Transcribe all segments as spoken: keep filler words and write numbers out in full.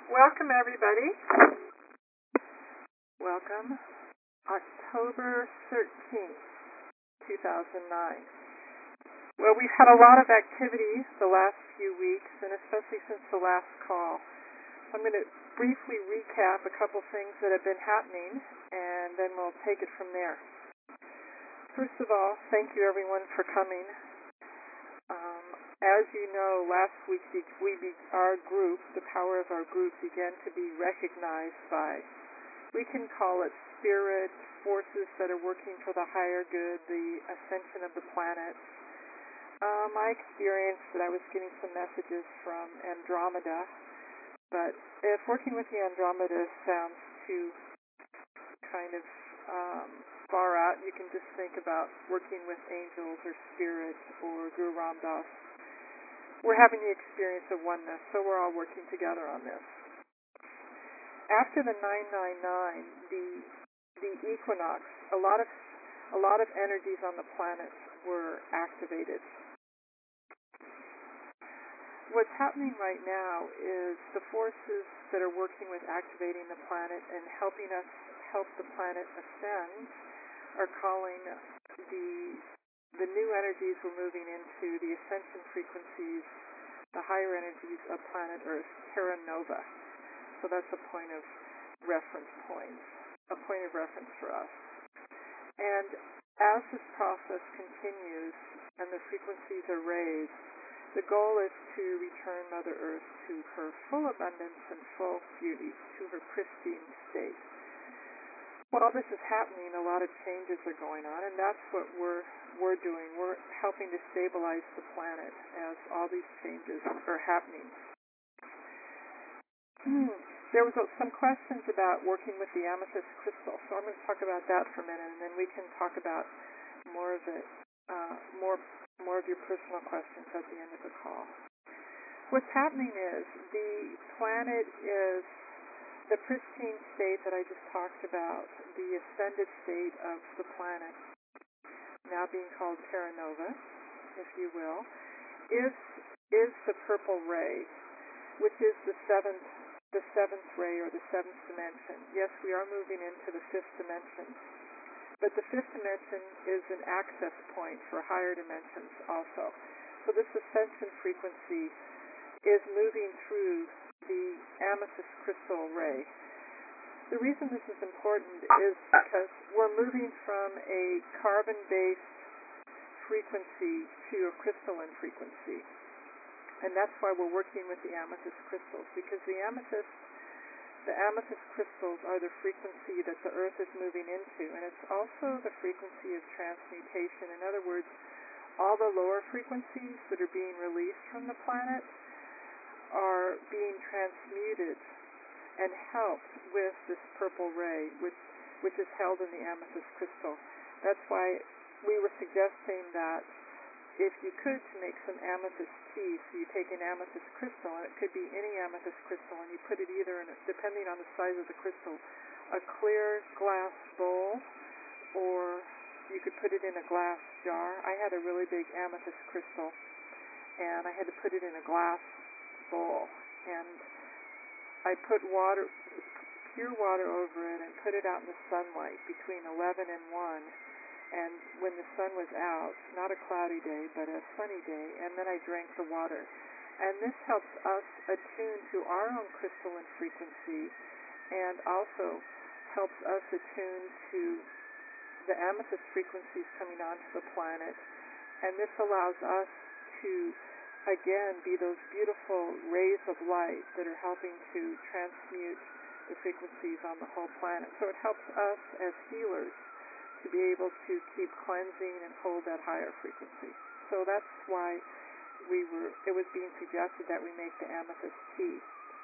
Welcome, everybody. Welcome. October thirteenth, two thousand nine. Well, we've had a lot of activity the last few weeks, and especially since the last call. I'm going to briefly recap a couple things that have been happening, and then we'll take it from there. First of all, thank you, everyone, for coming. Um, as you know, last week we be, our group, the power of our group, began to be recognized by, we can call it spirit, forces that are working for the higher good, the ascension of the planet. Um, I experienced that I was getting some messages from Andromeda, but if working with the Andromeda sounds too kind of um, far out, you can just think about working with angels or spirit or Guru Ram Dass. We're having the experience of oneness, so we're all working together on this. After the nine nine nine, the the equinox, a lot of a lot of energies on the planet were activated. What's happening right now is the forces that are working with activating the planet and helping us help the planet ascend are calling the the new energies we're moving into, the ascension frequencies, the higher energies of planet Earth, Terra Nova. So that's a point of reference point, a point of reference for us. And as this process continues and the frequencies are raised, the goal is to return Mother Earth to her full abundance and full beauty, to her pristine state. While this is happening, a lot of changes are going on, and that's what we're we're doing. We're helping to stabilize the planet as all these changes are happening. There was some questions about working with the amethyst crystal, so I'm going to talk about that for a minute, and then we can talk about more of it, uh, more more of your personal questions at the end of the call. What's happening is the planet is the pristine state that I just talked about, the ascended state of the planet, now being called Terra Nova, if you will, is is the purple ray, which is the seventh the seventh ray or the seventh dimension. Yes, we are moving into the fifth dimension, but the fifth dimension is an access point for higher dimensions also. So this ascension frequency is moving through the amethyst crystal ray. The reason this is important is because we're moving from a carbon-based frequency to a crystalline frequency. And that's why we're working with the amethyst crystals, because the amethyst, the amethyst crystals are the frequency that the Earth is moving into, and it's also the frequency of transmutation. In other words, all the lower frequencies that are being released from the planet are being transmuted and helped with this purple ray, which which is held in the amethyst crystal. That's why we were suggesting that if you could, to make some amethyst tea, so you take an amethyst crystal, and it could be any amethyst crystal, and you put it either in, a, depending on the size of the crystal, a clear glass bowl, or you could put it in a glass jar. I had a really big amethyst crystal, and I had to put it in a glass bowl, and I put water, pure water over it, and put it out in the sunlight between eleven and one. And when the sun was out, not a cloudy day, but a sunny day, and then I drank the water. And this helps us attune to our own crystalline frequency, and also helps us attune to the amethyst frequencies coming onto the planet. And this allows us to, again, be those beautiful rays of light that are helping to transmute the frequencies on the whole planet. So it helps us as healers to be able to keep cleansing and hold that higher frequency. So that's why we were. It was being suggested that we make the amethyst tea.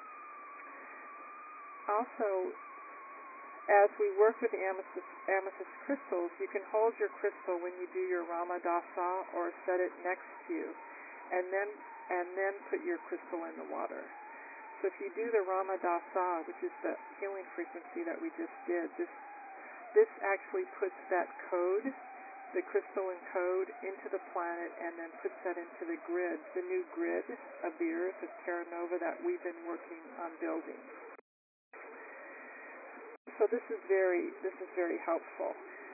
Also, as we work with the amethyst, amethyst crystals, you can hold your crystal when you do your Rama Dasa or set it next to you, and then and then put your crystal in the water. So if you do the Rama Dasa, which is the healing frequency that we just did, this This actually puts that code the crystalline code into the planet and then puts that into the grid, the new grid of the Earth, of Terra Nova, that we've been working on building. So this is very, this is very helpful.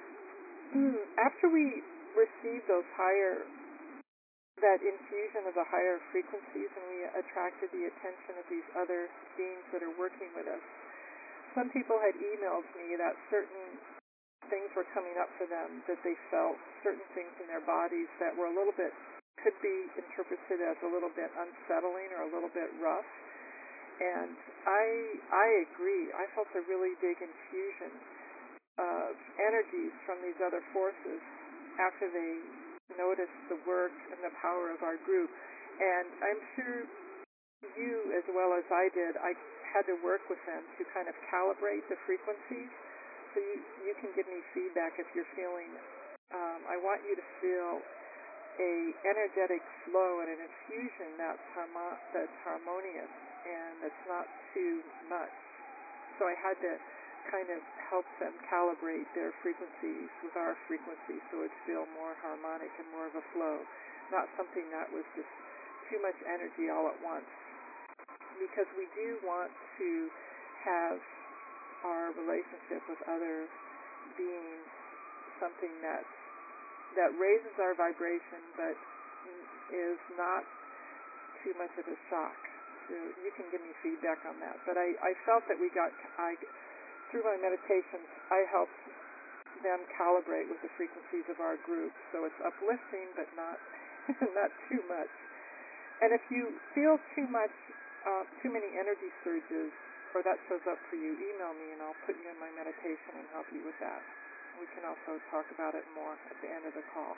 After we received those higher, that infusion of the higher frequencies, and we attracted the attention of these other beings that are working with us, some people had emailed me that certain things were coming up for them, that they felt certain things in their bodies that were a little bit, could be interpreted as a little bit unsettling or a little bit rough. And I I agree. I felt a really big infusion of energies from these other forces after they noticed the work and the power of our group. And I'm sure you, as well as I did, I had to work with them to kind of calibrate the frequencies. So you, you can give me feedback if you're feeling, um, I want you to feel a energetic flow and an infusion that's, harmo- that's harmonious and that's not too much. So I had to kind of help them calibrate their frequencies with our frequencies so it would feel more harmonic and more of a flow, not something that was just too much energy all at once. Because we do want to have our relationship with other beings something that that raises our vibration but is not too much of a shock. So you can give me feedback on that. But I, I felt that we got, I, through my meditations, I helped them calibrate with the frequencies of our group. So it's uplifting but not not too much. And if you feel too much, uh, too many energy surges, or that shows up for you, email me and I'll put you in my meditation and help you with that. We can also talk about it more at the end of the call.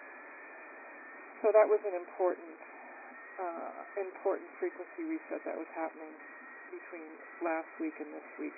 So that was an important, uh, important frequency reset that was happening between last week and this week.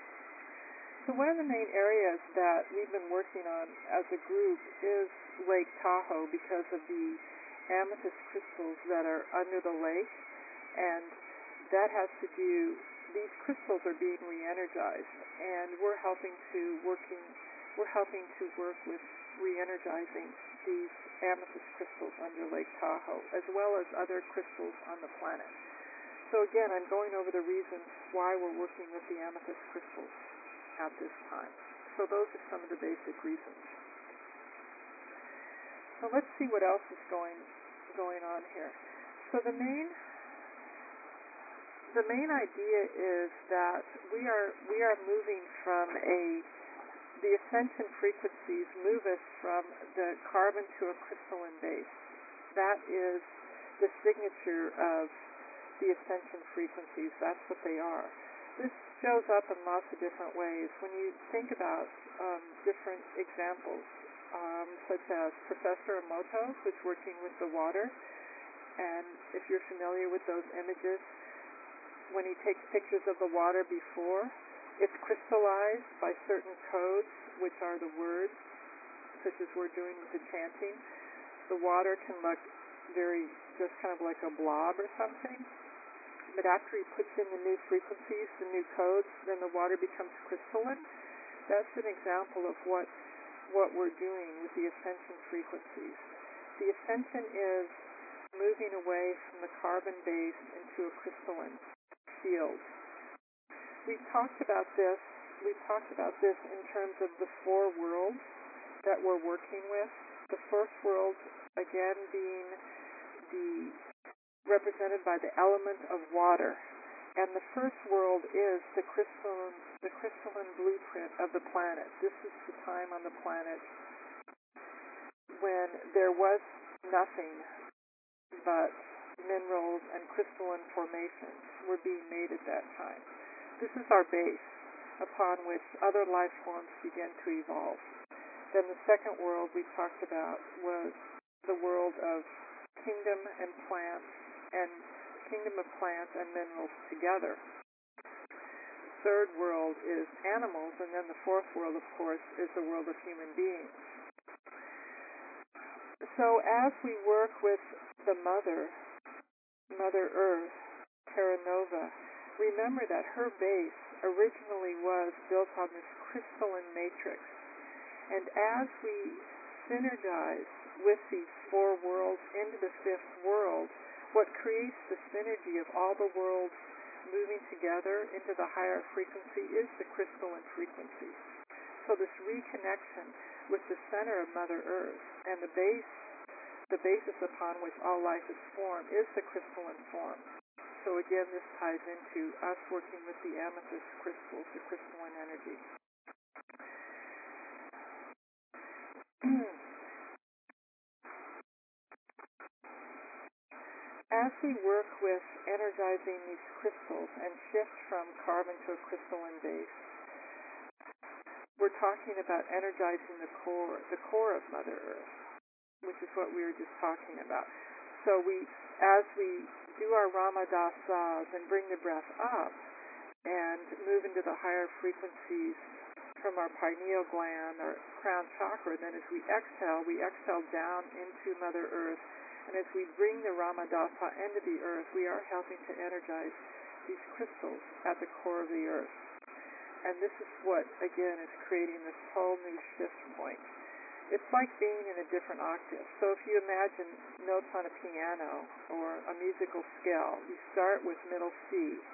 So one of the main areas that we've been working on as a group is Lake Tahoe because of the amethyst crystals that are under the lake, and that has to do, these crystals are being re-energized, and we're helping to working, we're helping to work with re-energizing these amethyst crystals under Lake Tahoe, as well as other crystals on the planet. So again, I'm going over the reasons why we're working with the amethyst crystals at this time. So those are some of the basic reasons. So let's see what else is going going on here. So the main the main idea is that we are we are moving from a the ascension frequencies move us from the carbon to a crystalline base. That is the signature of the ascension frequencies. That's what they are. This shows up in lots of different ways. When you think about um, different examples, um, such as Professor Emoto, who's working with the water, and if you're familiar with those images, when he takes pictures of the water before, it's crystallized by certain codes, which are the words, such as we're doing with the chanting. The water can look very, just kind of like a blob or something. But after he puts in the new frequencies, the new codes, then the water becomes crystalline. That's an example of what what we're doing with the ascension frequencies. The ascension is moving away from the carbon base into a crystalline field. We talked about this. We talked about this in terms of the four worlds that we're working with. The first world, again, being the represented by the element of water. And the first world is the crystalline, the crystalline blueprint of the planet. This is the time on the planet when there was nothing but minerals and crystalline formations were being made at that time. This is our base upon which other life forms began to evolve. Then the second world we talked about was the world of kingdom and plants and kingdom of plants and minerals together. Third world is animals, and then the fourth world, of course, is the world of human beings. So as we work with the Mother, Mother Earth, Terra Nova, remember that her base originally was built on this crystalline matrix. And as we synergize with these four worlds into the fifth world, what creates the synergy of all the worlds moving together into the higher frequency is the crystalline frequency. So this reconnection with the center of Mother Earth and the base, the basis upon which all life is formed, is the crystalline form. So again, this ties into us working with the amethyst crystals, the crystalline energy. As we work with energizing these crystals and shift from carbon to a crystalline base, we're talking about energizing the core, the core of Mother Earth, which is what we were just talking about. So we, as we do our Ramadasas and bring the breath up and move into the higher frequencies from our pineal gland or crown chakra, then as we exhale, we exhale down into Mother Earth. And as we bring the Ramadasa into the earth, we are helping to energize these crystals at the core of the earth. And this is what, again, is creating this whole new shift point. It's like being in a different octave. So if you imagine notes on a piano or a musical scale, you start with middle C.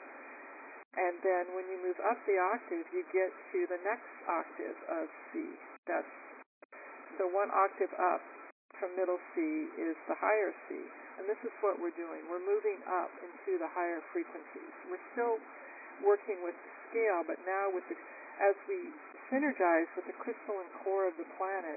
And then when you move up the octave, you get to the next octave of C. That's so one octave up from middle C is the higher C. And this is what we're doing. We're moving up into the higher frequencies. We're still working with the scale, but now with the, as we synergize with the crystalline core of the planet,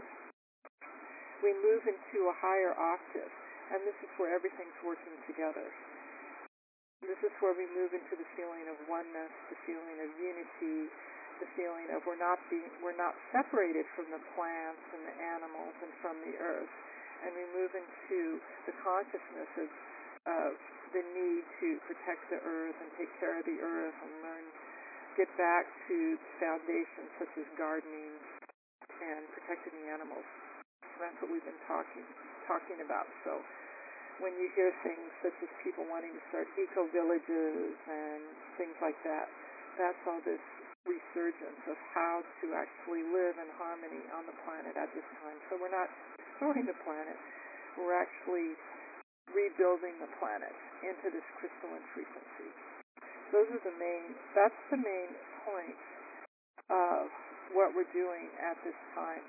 we move into a higher octave. And this is where everything's working together. This is where we move into the feeling of oneness, the feeling of unity, the feeling of we're not being, we're not separated from the plants and the animals and from the earth, and we move into the consciousness of, of the need to protect the earth and take care of the earth and learn, get back to foundations such as gardening and protecting the animals. So that's what we've been talking talking about. So when you hear things such as people wanting to start eco-villages and things like that, that's all this resurgence of how to actually live in harmony on the planet at this time. So we're not destroying the planet. We're actually rebuilding the planet into this crystalline frequency. Those are the main, that's the main point of what we're doing at this time.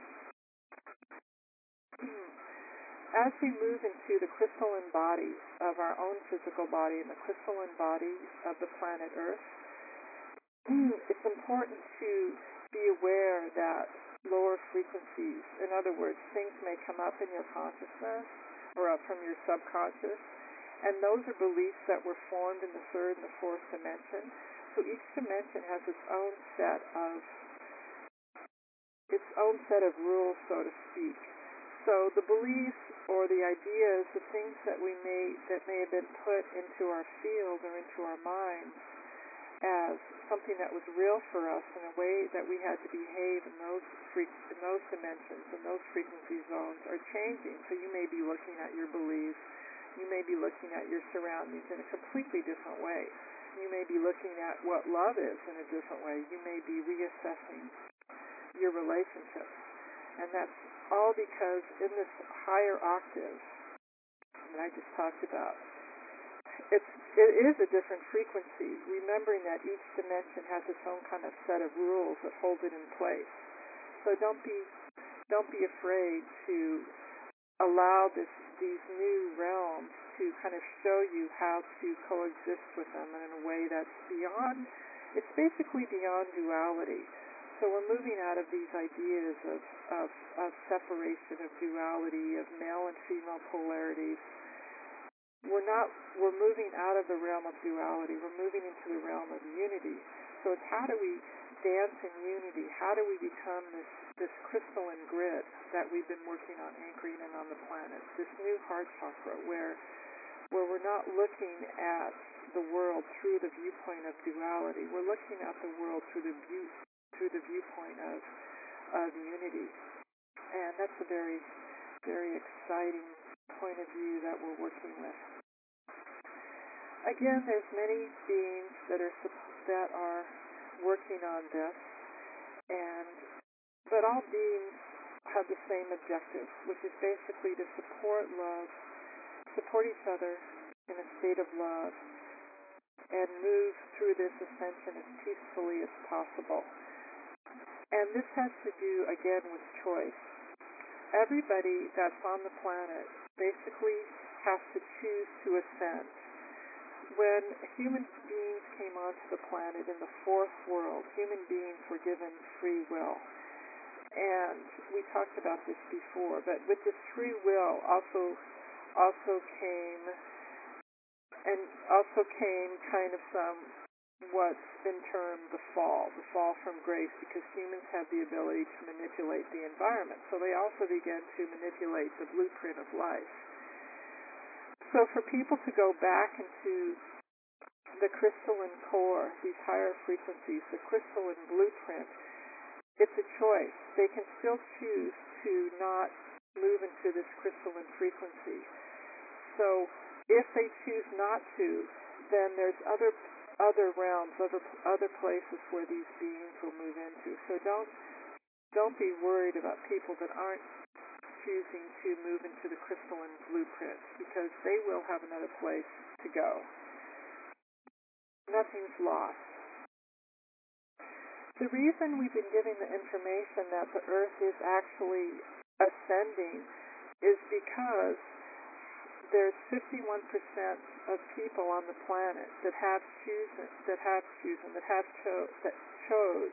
As we move into the crystalline body of our own physical body and the crystalline body of the planet Earth, it's important to be aware that lower frequencies, in other words, things may come up in your consciousness or up from your subconscious, and those are beliefs that were formed in the third and the fourth dimension. So each dimension has its own set of its own set of rules, so to speak. So the beliefs or the ideas, the things that we may that may have been put into our field or into our minds as something that was real for us in a way that we had to behave in those fre- in those dimensions and those frequency zones are changing. So you may be looking at your beliefs, you may be looking at your surroundings in a completely different way. You may be looking at what love is in a different way. You may be reassessing your relationships. And that's all because in this higher octave that I just talked about, it's, it is a different frequency, remembering that each dimension has its own kind of set of rules that hold it in place. So don't be don't be afraid to allow this these new realms to kind of show you how to coexist with them in a way that's beyond, it's basically beyond duality. So we're moving out of these ideas of, of, of separation, of duality, of male and female polarities. We're not, we're moving out of the realm of duality. We're moving into the realm of unity. So it's how do we dance in unity? How do we become this, this crystalline grid that we've been working on anchoring in on the planet? This new heart chakra where, where we're not looking at the world through the viewpoint of duality. We're looking at the world through the view through the viewpoint of, of unity. And that's a very, very exciting point of view that we're working with. Again, there's many beings that are that are working on this, and but all beings have the same objective, which is basically to support love, support each other in a state of love, and move through this ascension as peacefully as possible. And this has to do, again, with choice. Everybody that's on the planet basically has to choose to ascend. When human beings came onto the planet in the fourth world, human beings were given free will. And we talked about this before, but with this free will also also came and also came kind of some what's been termed the fall, the fall from grace, because humans have the ability to manipulate the environment. So they also began to manipulate the blueprint of life. So for people to go back into the crystalline core, these higher frequencies, the crystalline blueprint, it's a choice. They can still choose to not move into this crystalline frequency. So if they choose not to, then there's other other realms, other other places where these beings will move into. So don't don't be worried about people that aren't choosing to move into the crystalline blueprint, because they will have another place to go. Nothing's lost. The reason we've been giving the information that the Earth is actually ascending is because there's fifty-one percent of people on the planet that have chosen, that have chosen, that have cho- that chose,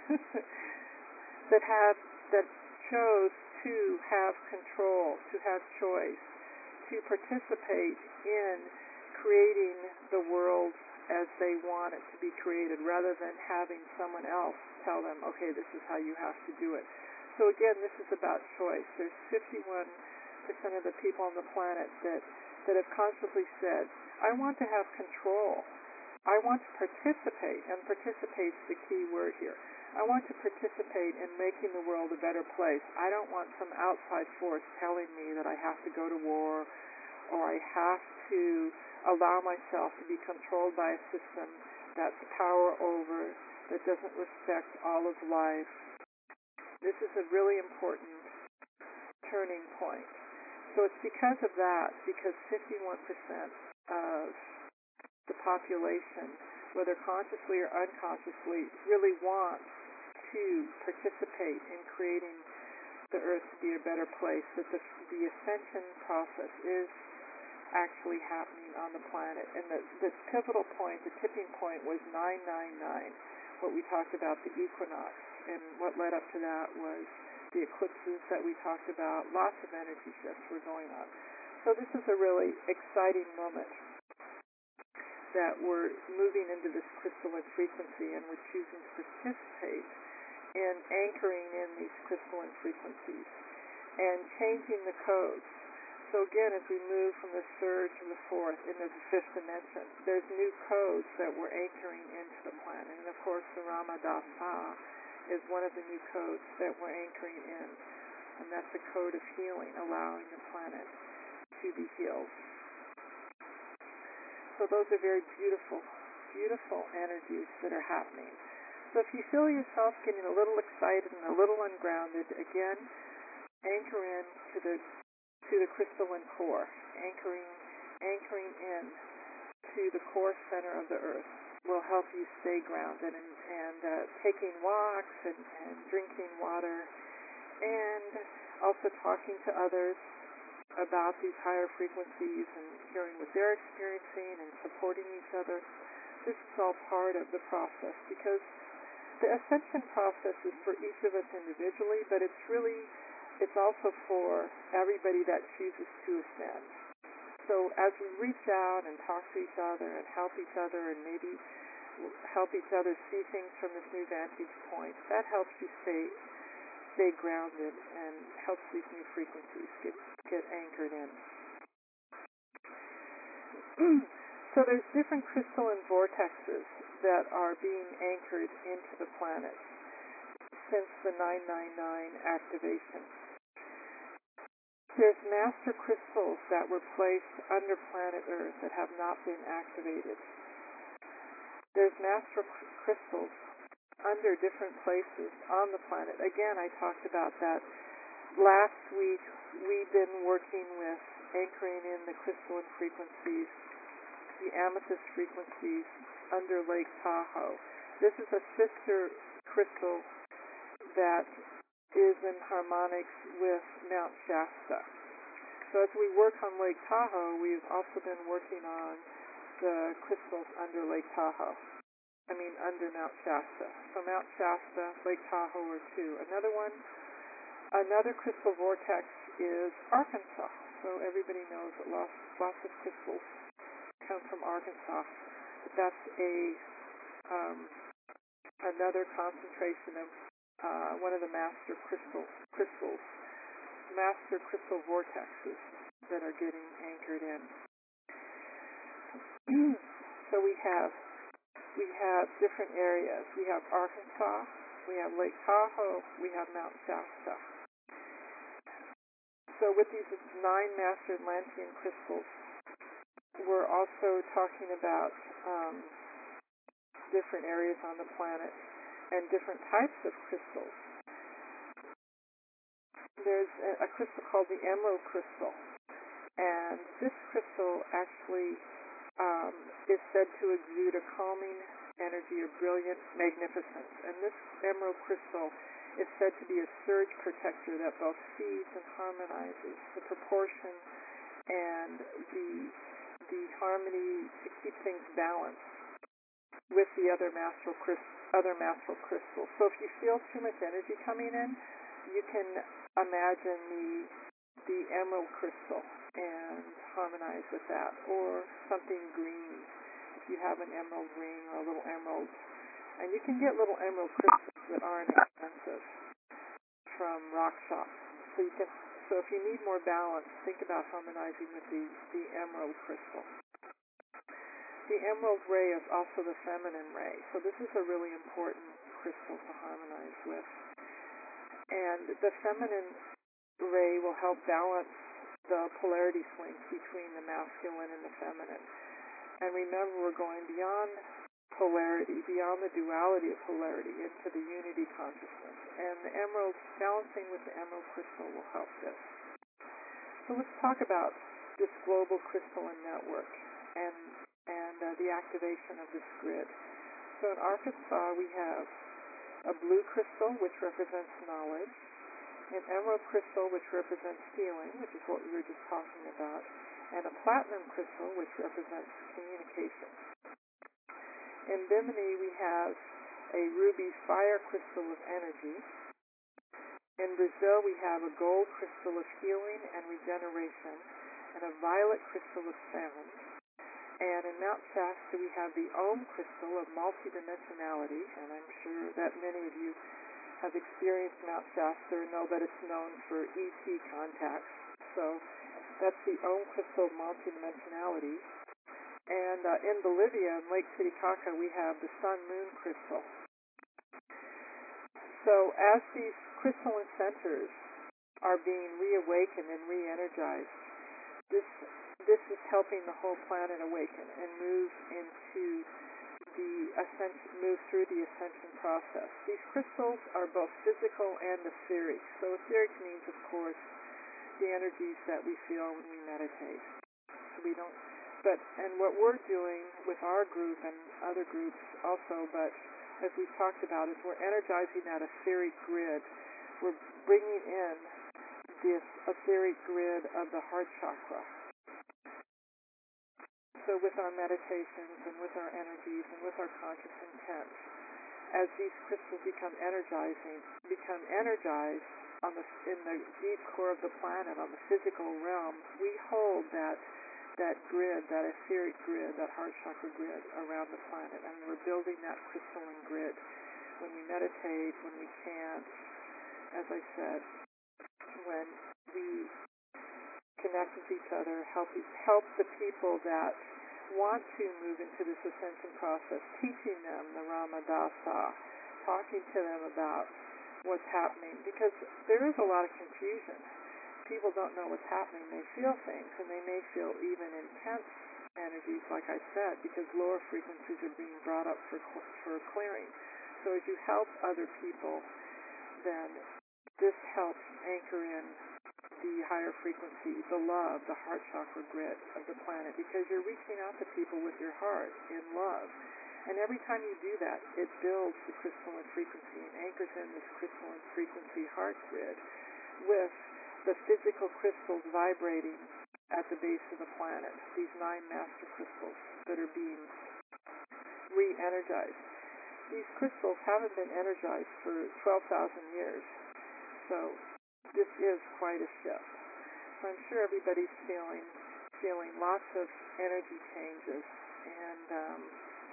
that have that chose to have control, to have choice, to participate in creating the world as they want it to be created, rather than having someone else tell them, okay, this is how you have to do it. So again, this is about choice. There's fifty-one percent of the people on the planet that, that have consciously said, I want to have control. I want to participate, and participate's the key word here. I want to participate in making the world a better place. I don't want some outside force telling me that I have to go to war, or I have to allow myself to be controlled by a system that's power over, that doesn't respect all of life. This is a really important turning point. So it's because of that, because fifty-one percent of the population, whether consciously or unconsciously, really wants to participate in creating the Earth to be a better place, that the, the ascension process is actually happening on the planet. And the, the pivotal point, the tipping point, was nine nine nine, what we talked about, the equinox. And what led up to that was the eclipses that we talked about. Lots of energy shifts were going on. So this is a really exciting moment that we're moving into this crystalline frequency, and we're choosing to participate in anchoring in these crystalline frequencies and changing the codes. So again, as we move from the third to the fourth into the fifth dimension, there's new codes that we're anchoring into the planet. And of course, the Ramadasa is one of the new codes that we're anchoring in. And that's a code of healing, allowing the planet to be healed. So those are very beautiful, beautiful energies that are happening. So if you feel yourself getting a little excited and a little ungrounded, again, anchor in to the to the crystalline core, anchoring anchoring in to the core center of the Earth will help you stay grounded, and, and uh, taking walks and, and drinking water, and also talking to others about these higher frequencies and hearing what they're experiencing and supporting each other. This is all part of the process, because the ascension process is for each of us individually, but it's really, it's also for everybody that chooses to ascend. So as we reach out and talk to each other and help each other and maybe help each other see things from this new vantage point, that helps you stay stay grounded and helps these new frequencies get, get anchored in. So there's different crystalline vortexes that are being anchored into the planet since the nine nine nine activation. There's master crystals that were placed under planet Earth that have not been activated. There's master crystals under different places on the planet. Again, I talked about that last week we've been working with anchoring in the crystalline frequencies, the amethyst frequencies under Lake Tahoe. This is a sister crystal that is in harmonics with Mount Shasta. So as we work on Lake Tahoe, we've also been working on the crystals under Lake Tahoe. I mean, under Mount Shasta. So Mount Shasta, Lake Tahoe are two. Another one, another crystal vortex is Arkansas. So everybody knows that lots, lots of crystals come from Arkansas. That's a um, another concentration of uh, one of the master crystal crystals, master crystal vortexes that are getting anchored in. So we have we have different areas. We have Arkansas, we have Lake Tahoe, we have Mount Shasta. So with these nine master Atlantean crystals, we're also talking about um, different areas on the planet and different types of crystals. There's a, a crystal called the emerald crystal, and this crystal actually um, is said to exude a calming energy of brilliant magnificence. And this emerald crystal is said to be a surge protector that both feeds and harmonizes the proportion and the the harmony to keep things balanced with the other master crystal, other master crystals. So if you feel too much energy coming in, you can imagine the the emerald crystal and harmonize with that, or something green. If you have an emerald ring or a little emerald, and you can get little emerald crystals that aren't expensive from rock shops. So you can. So if you need more balance, think about harmonizing with the the emerald crystal. The emerald ray is also the feminine ray, so this is a really important crystal to harmonize with. And the feminine ray will help balance the polarity swings between the masculine and the feminine. And remember, we're going beyond polarity, beyond the duality of polarity, into the unity consciousness. And the emerald, balancing with the emerald crystal will help this. So let's talk about this global crystalline network and and uh, the activation of this grid. So in Arkansas, we have a blue crystal, which represents knowledge, an emerald crystal, which represents healing, which is what we were just talking about, and a platinum crystal, which represents communication. In Bimini, we have a ruby fire crystal of energy. In Brazil, we have a gold crystal of healing and regeneration, and a violet crystal of sound. And in Mount Shasta, we have the Om crystal of multidimensionality, and I'm sure that many of you have experienced Mount Shasta or know that it's known for E T contacts. So that's the Om crystal of multidimensionality. And uh, in Bolivia, in Lake Titicaca, we have the Sun-Moon crystal. So as these crystalline centers are being reawakened and re-energized, this this is helping the whole planet awaken and move into the ascension, move through the ascension process. These crystals are both physical and etheric. So etheric means, of course, the energies that we feel when we meditate. So we don't, but and what we're doing with our group and other groups also, but as we've talked about, is we're energizing that etheric grid. We're bringing in this etheric grid of the heart chakra. So with our meditations and with our energies and with our conscious intent, as these crystals become energizing, become energized on the in the deep core of the planet, on the physical realm, we hold that that grid, that etheric grid, that heart chakra grid around the planet, and we're building that crystalline grid. When we meditate, when we chant, as I said, when we connect with each other, help help the people that want to move into this ascension process, teaching them the Ramadasa, talking to them about what's happening, because there is a lot of confusion. People don't know what's happening. They feel things, and they may feel even intense energies, like I said, because lower frequencies are being brought up for for clearing. So as you help other people, then this helps anchor in the higher frequency, the love, the heart chakra grid of the planet, because you're reaching out to people with your heart in love. And every time you do that, it builds the crystalline frequency and anchors in this crystalline frequency heart grid with the physical crystals vibrating at the base of the planet, these nine master crystals that are being re-energized. These crystals haven't been energized for twelve thousand years, so this is quite a shift. So I'm sure everybody's feeling feeling lots of energy changes, and um,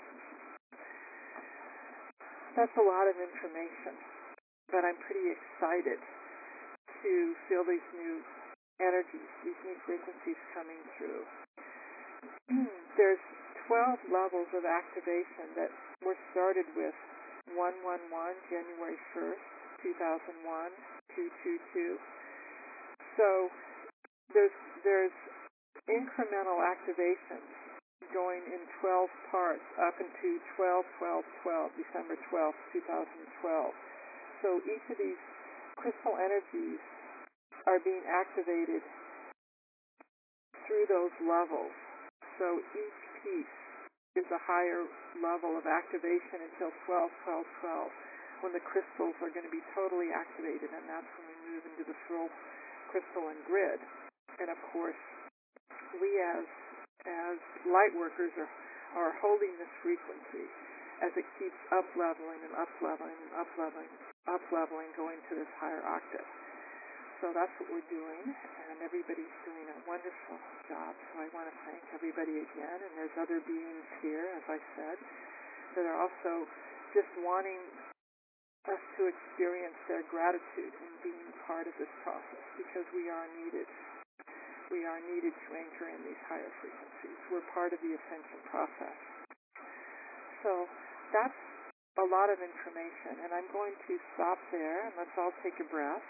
that's a lot of information, but I'm pretty excited to feel these new energies, these new frequencies coming through. There's twelve levels of activation that were started with one one one, January first, two thousand one, two two two. So there's there's incremental activations going in twelve parts up into twelve twelve twelve, December twelfth, two thousand twelve. So each of these crystal energies are being activated through those levels. So each piece is a higher level of activation until twelve twelve twelve, when the crystals are going to be totally activated, and that's when we move into the full crystalline grid. And of course, we as as light workers are, are holding this frequency as it keeps up-leveling and up-leveling and up-leveling, up-leveling, going to this higher octave. So that's what we're doing, and everybody's doing a wonderful job. So I want to thank everybody again, and there's other beings here, as I said, that are also just wanting us to experience their gratitude in being part of this process, because we are needed. We are needed to anchor in these higher frequencies. We're part of the ascension process. So that's a lot of information, and I'm going to stop there, and let's all take a breath.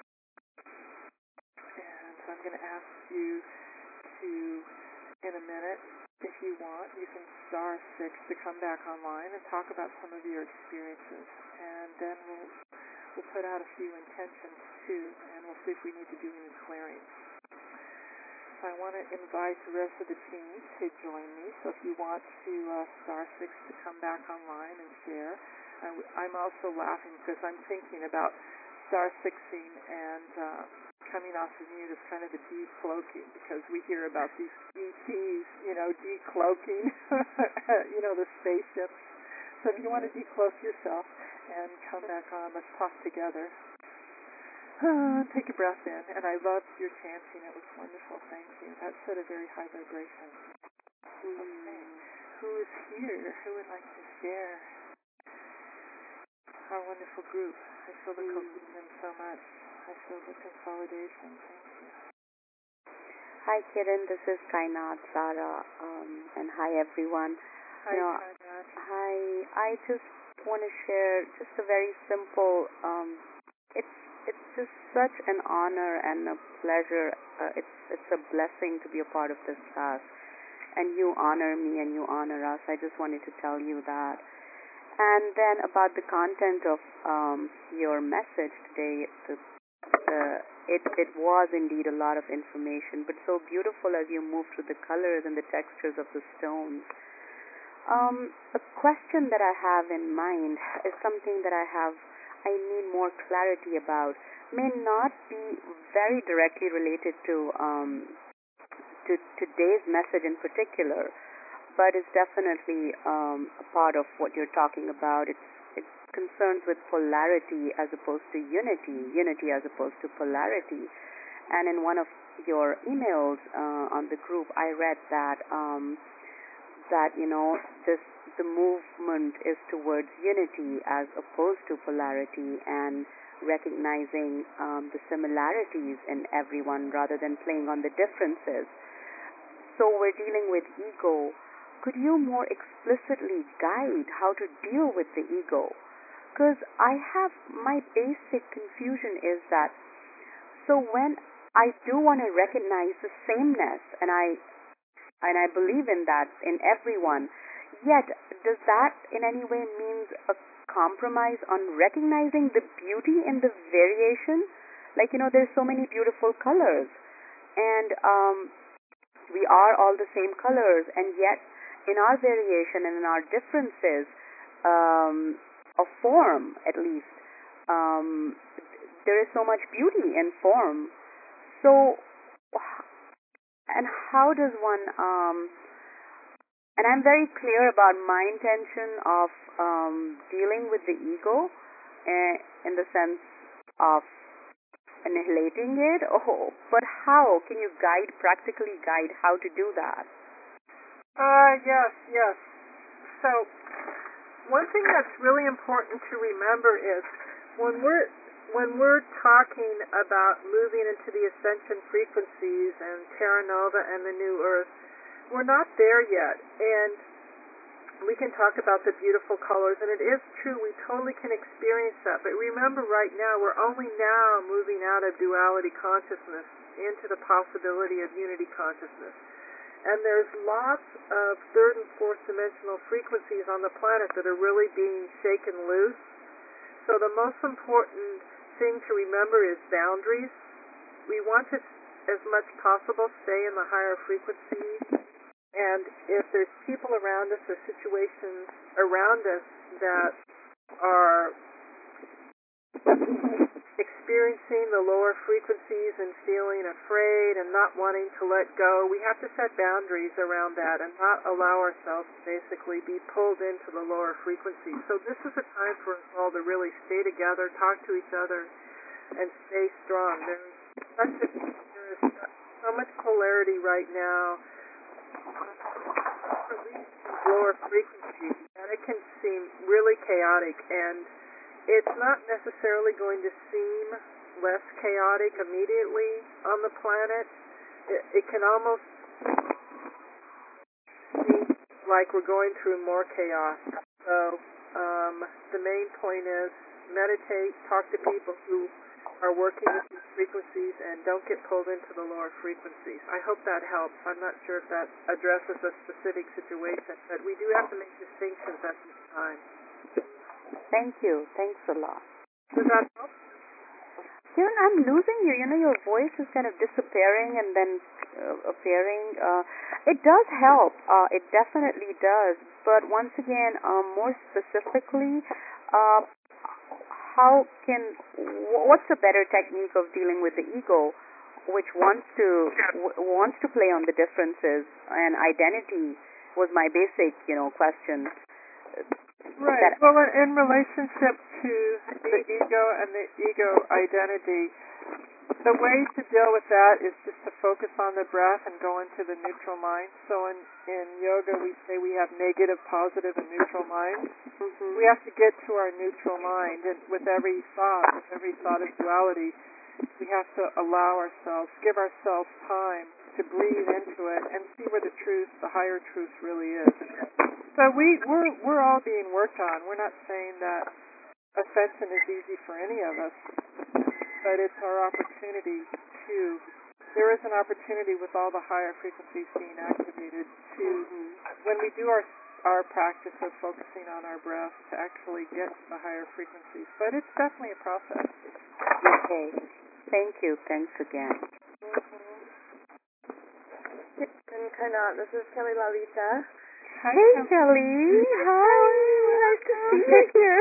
And so I'm going to ask you to, in a minute, if you want, you can star six to come back online and talk about some of your experiences. And then we'll, we'll put out a few intentions, too, and we'll see if we need to do any clearing. So I want to invite the rest of the team to join me. So if you want to uh, star six to come back online and share. Uh, I'm also laughing because I'm thinking about star sixing and uh, coming off of mute as kind of a decloaking, because we hear about these E Ts, you know, decloaking, you know, the spaceships. So if you want to decloak yourself and come back on, let's talk together. Uh, take a breath in, and I loved your chanting. It was wonderful. Thank you. That set a very high vibration. Okay. Who is here? Who would like to share? Our wonderful group. I feel the cohesion so much. I feel the consolidation. Thank you. Hi, Kiran. This is Kainat Sara, um, and hi, everyone. Hi, you know, Kainat. Hi. I just want to share just a very simple. Um, it's It's just such an honor and a pleasure. Uh, it's it's a blessing to be a part of this class, and you honor me and you honor us. I just wanted to tell you that. And then about the content of um, your message today, the, the, it it was indeed a lot of information, but so beautiful as you move through the colors and the textures of the stones. Um, a question that I have in mind is something that I have. I need more clarity about, may not be very directly related to um, to today's message in particular, but is definitely um, a part of what you're talking about. It's, it concerns with polarity as opposed to unity, unity as opposed to polarity. And in one of your emails uh, on the group, I read that um, that you know this. The movement is towards unity as opposed to polarity, and recognizing um, the similarities in everyone rather than playing on the differences. So we're dealing with ego. Could you more explicitly guide how to deal with the ego? Because I have, my basic confusion is that, so when I do want to recognize the sameness, and I and I believe in that in everyone, yet, does that in any way means a compromise on recognizing the beauty in the variation. Like, you know, there's so many beautiful colors, and um, we are all the same colors, and yet in our variation and in our differences um, of form, at least, um, there is so much beauty in form. So, and how does one, um, and I'm very clear about my intention of um, dealing with the ego uh, in the sense of annihilating it. Oh, but how can you guide, practically guide how to do that? Uh, yes, yes. So, one thing that's really important to remember is when we're when we're talking about moving into the ascension frequencies and Terra Nova and the New Earth, we're not there yet. And we can talk about the beautiful colors, and it is true, we totally can experience that. But remember, right now, we're only now moving out of duality consciousness into the possibility of unity consciousness. And there's lots of third and fourth dimensional frequencies on the planet that are really being shaken loose. So the most important thing to remember is boundaries. We want to, as much possible, stay in the higher frequencies. And if there's people around us or situations around us that are experiencing the lower frequencies and feeling afraid and not wanting to let go, we have to set boundaries around that and not allow ourselves to basically be pulled into the lower frequencies. So this is a time for us all to really stay together, talk to each other, and stay strong. There's such a, there is so much polarity right now, lower frequencies, and it can seem really chaotic, and it's not necessarily going to seem less chaotic immediately on the planet. It, it can almost seem like we're going through more chaos. So um, the main point is meditate, talk to people who are working with these frequencies, and don't get pulled into the lower frequencies. I hope that helps. I'm not sure if that addresses a specific situation, but we do have to make distinctions at this time. Thank you. Thanks a lot. Does that help? Kiran, I'm losing you. You know, your voice is kind of disappearing and then uh, appearing. Uh, it does help. Uh, it definitely does. But once again, um, more specifically, uh, how can, what's a better technique of dealing with the ego, which wants to w- wants to play on the differences, and identity was my basic, you know, question. Right. That, well, in relationship to the ego and the ego identity, the way to deal with that is just to focus on the breath and go into the neutral mind. So in, in yoga, we say we have negative, positive, and neutral minds. Mm-hmm. We have to get to our neutral mind, and with every thought, with every thought of duality, we have to allow ourselves, give ourselves time to breathe into it and see where the truth, the higher truth really is. So we, we're, we're all being worked on. We're not saying that ascension is easy for any of us, but it's our opportunity to, there is an opportunity with all the higher frequencies being activated to, when we do our our practice of focusing on our breath, to actually get to the higher frequencies. But it's definitely a process. Okay. Thank you. Thanks again. And Karnat, this is Kelly Lalita. Hi, hey, Kelly. Hi. Nice to see you here.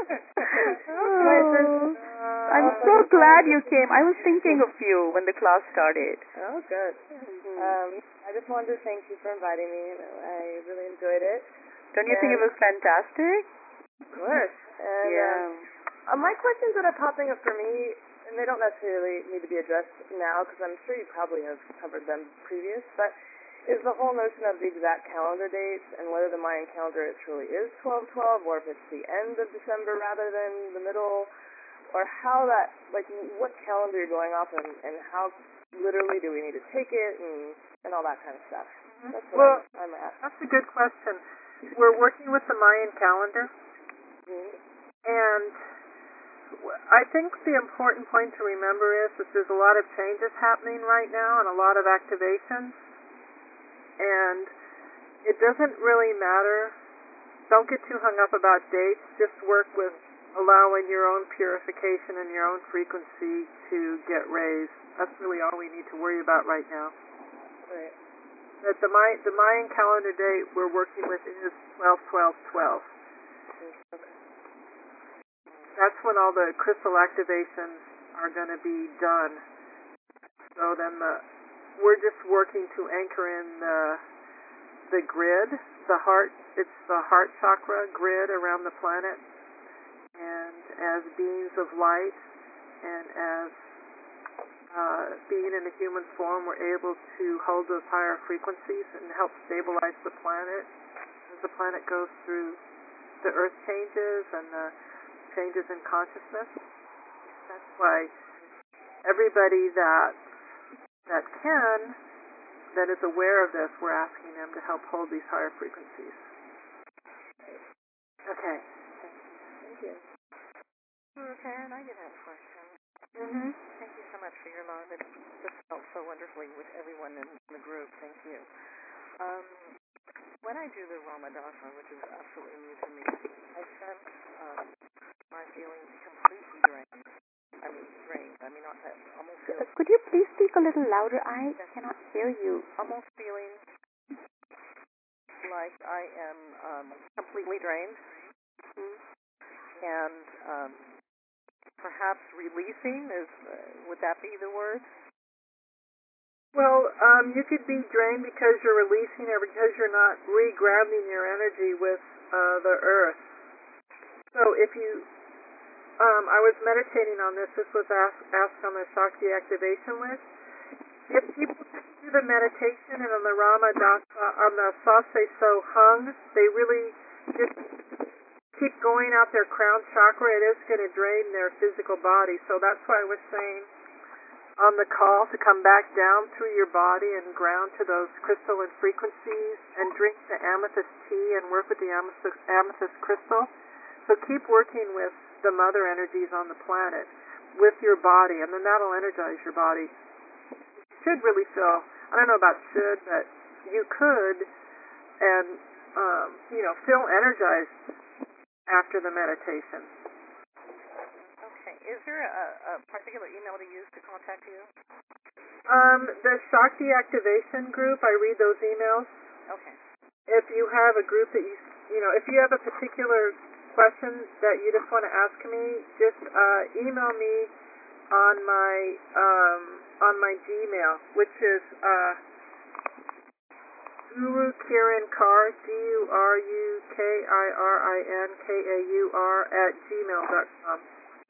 Oh, I'm so glad you came. I was thinking of you when the class started. Oh, good. Mm-hmm. Um, I just wanted to thank you for inviting me. I really enjoyed it. Don't you and think it was fantastic? Of course. And, yeah. Um, uh, my questions that are popping up for me, and they don't necessarily need to be addressed now because I'm sure you probably have covered them previous, but is the whole notion of the exact calendar dates and whether the Mayan calendar it truly is twelve twelve or if it's the end of December rather than the middle, or how that, like, what calendar you're going off and, and how literally do we need to take it and, and all that kind of stuff. Mm-hmm. That's what well, I'm, I'm at. That's a good question. We're working with the Mayan calendar, mm-hmm. and I think the important point to remember is that there's a lot of changes happening right now and a lot of activations, and it doesn't really matter don't get too hung up about dates. Just work with allowing your own purification and your own frequency to get raised. That's really all we need to worry about right now. Right. But the Mayan, the Mayan calendar date we're working with is twelve twelve twelve. Okay. That's when all the crystal activations are going to be done. So then the, we're just working to anchor in the the grid, the heart. It's the heart chakra grid around the planet. And as beings of light and as uh, being in a human form, we're able to hold those higher frequencies and help stabilize the planet as the planet goes through the earth changes and the changes in consciousness. That's why everybody that that can, that is aware of this, we're asking them to help hold these higher frequencies. Okay. Thank you. Well, Karen, I did have a question. Mhm. Thank you so much for your love. It just felt so wonderfully with everyone in the group. Thank you. Um, when I do the Ramadasa, which is absolutely new to me, I sense um, my feelings completely drained. I mean, drained. I mean, not that. Almost Uh, feel, Could you please speak a little louder? I cannot hear you. almost feeling like I am um, completely drained, Mm. and um, perhaps releasing is. Uh, would that be the word? Well, um, you could be drained because you're releasing or because you're not regrounding your energy with uh, the earth. So if you, um, I was meditating on this. This was asked, asked on the Shakti activation list. If people do the meditation and on the Rama Dasa, on the Sase So Hung, they really just keep going out their crown chakra, it is going to drain their physical body. So that's why I was saying on the call to come back down through your body and ground to those crystalline frequencies and drink the amethyst tea and work with the amethyst, amethyst crystal. So keep working with the mother energies on the planet with your body, and then that'll energize your body. You should really feel, I don't know about should, but you could, and, um, you know, feel energized after the meditation. Okay. Is there a, a particular email to use to contact you? Um, the Shakti activation group, I read those emails. Okay. If you have a group that you, you know, if you have a particular question that you just want to ask me, just uh, email me on my um, on my Gmail, which is uh, Guru Kiran Kaur, G U R U K I R I N K A U R at gmail dot com.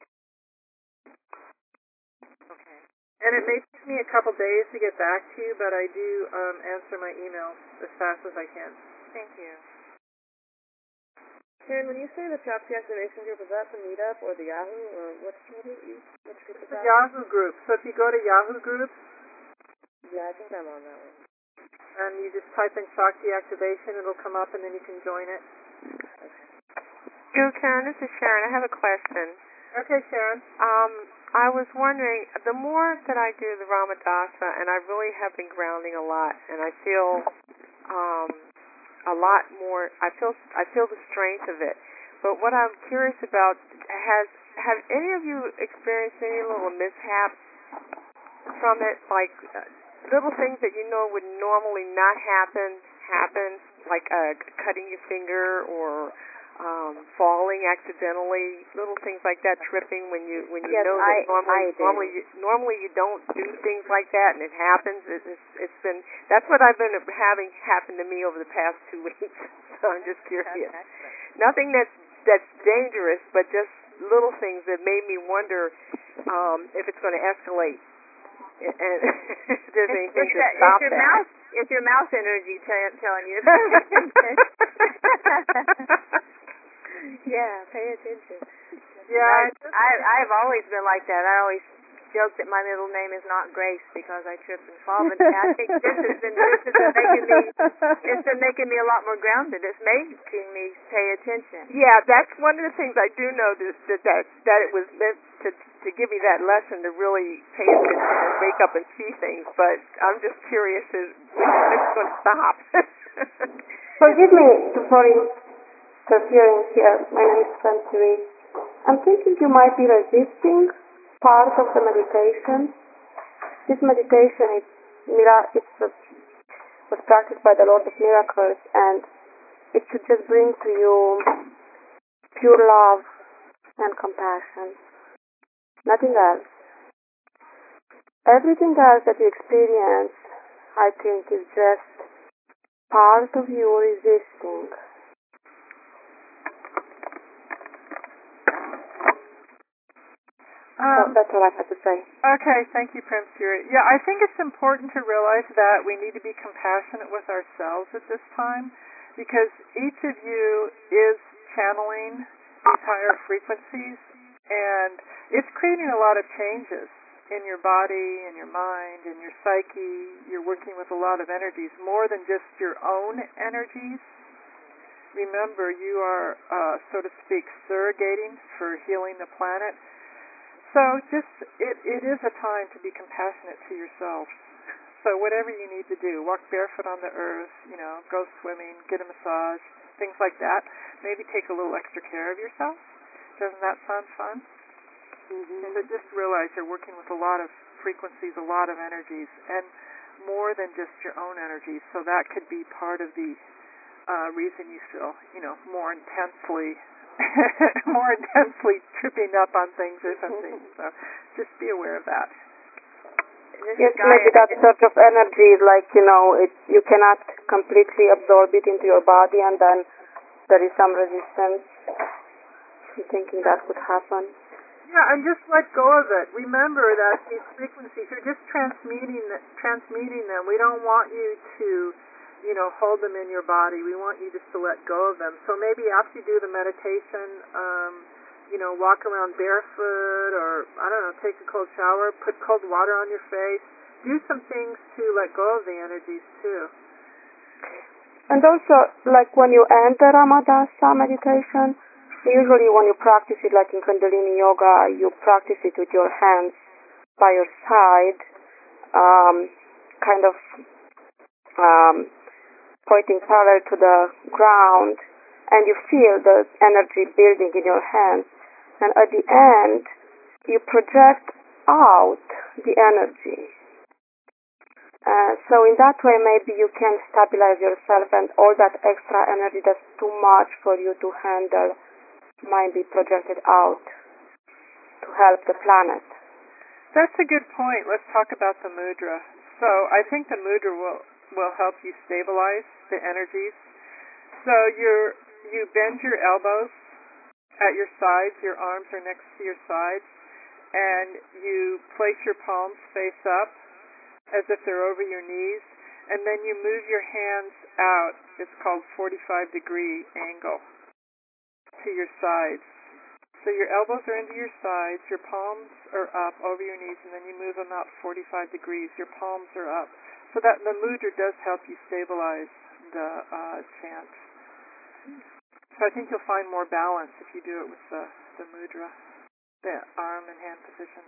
Okay. And it may take me a couple days to get back to you, but I do um, answer my emails as fast as I can. Thank you. Karen, when you say the Shakti activation group, is that the meetup or the Yahoo, or which what is you which group is It's a that? Yahoo group. So if you go to Yahoo groups Yeah, I think I'm on that one. and you just type in Shakti activation, it'll come up and then you can join it. Yo, Karen, this is Sharon. I have a question. Okay, Sharon. Um, I was wondering, the more that I do the Ramadasa, and I really have been grounding a lot, and I feel um, a lot more. I feel I feel the strength of it. But what I'm curious about, has have any of you experienced any little mishaps from it, like uh, little things that you know would normally not happen, happen, like uh, cutting your finger or um, falling accidentally, little things like that, tripping when you when you Yes, know I- that normally I did. normally you, normally you don't do things like that, and it happens. It, it's it's been that's what I've been having happen to me over the past two weeks. So I'm just curious. Nothing that's that's dangerous, but just little things that made me wonder um, if it's going to escalate. And if there's It's, anything it's, to that, stop it's your that. mouse. It's your mouse energy t- telling you. Yeah, pay attention. Yeah, I, I I've always been like that. I always joke that my middle name is not Grace because I trip and fall. But I think this has been this has been making me it's been making me a lot more grounded. It's making me pay attention. Yeah, that's one of the things I do know that that that, that it was meant to to give me that lesson to really pay attention and wake up and see things. But I'm just curious as when it's going to stop. Forgive me for for appearing here. My name is Franciri. I'm thinking you might be resisting part of the meditation. This meditation is mira- it's a, was practiced by the Lord of Miracles, and it should just bring to you pure love and compassion. Nothing else. Everything else that you experience, I think, is just part of you resisting. Um, so that's all I have to say. Okay, thank you, Prem Siri. Yeah, I think it's important to realize that we need to be compassionate with ourselves at this time, because each of you is channeling these higher frequencies, and it's creating a lot of changes in your body, in your mind, in your psyche. You're working with a lot of energies, more than just your own energies. Remember, you are, uh, so to speak, surrogating for healing the planet. So just, it, it is a time to be compassionate to yourself. So whatever you need to do, walk barefoot on the earth, you know, go swimming, get a massage, things like that. Maybe take a little extra care of yourself. Doesn't that sound fun? Mm-hmm. And so just realize you're working with a lot of frequencies, a lot of energies, and more than just your own energies. So that could be part of the uh, reason you feel, you know, more intensely more intensely tripping up on things or something. So just be aware of that. Yes, maybe that sort of energy, like, you know, it, you cannot completely absorb it into your body, and then there is some resistance. I'm thinking that could happen. Yeah, and just let go of it. Remember that these frequencies, you're just transmuting, transmuting them. We don't want you to, you know, hold them in your body. We want you just to let go of them. So maybe after you do the meditation, um, you know, walk around barefoot, or, I don't know, take a cold shower, put cold water on your face. Do some things to let go of the energies, too. And also, like when you end the Ramadasa meditation, usually when you practice it, like in Kundalini Yoga, you practice it with your hands by your side, um, kind of um, pointing parallel to the ground, and you feel the energy building in your hands. And at the end, you project out the energy. Uh, so in that way, maybe you can stabilize yourself, and all that extra energy that's too much for you to handle might be projected out to help the planet. That's a good point. Let's talk about the mudra. So I think the mudra will will help you stabilize the energies. So you're, you bend your elbows at your sides, your arms are next to your sides, and you place your palms face up as if they're over your knees, and then you move your hands out. It's called forty-five degree angle to your sides. So your elbows are into your sides, your palms are up over your knees, and then you move them out forty-five degrees. Your palms are up. So that the mudra does help you stabilize the uh, chant. So I think you'll find more balance if you do it with the, the mudra, the arm and hand position.